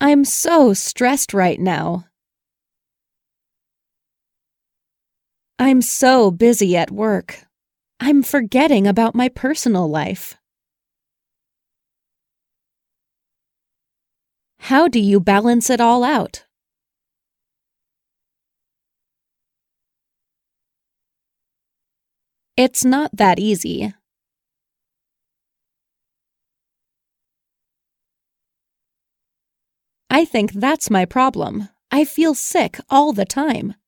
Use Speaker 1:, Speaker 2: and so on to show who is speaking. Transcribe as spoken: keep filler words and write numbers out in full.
Speaker 1: I'm so stressed right now. I'm so busy at work. I'm forgetting about my personal life. How do you balance it all out? It's not that easy. I think that's my problem. I feel sick all the time.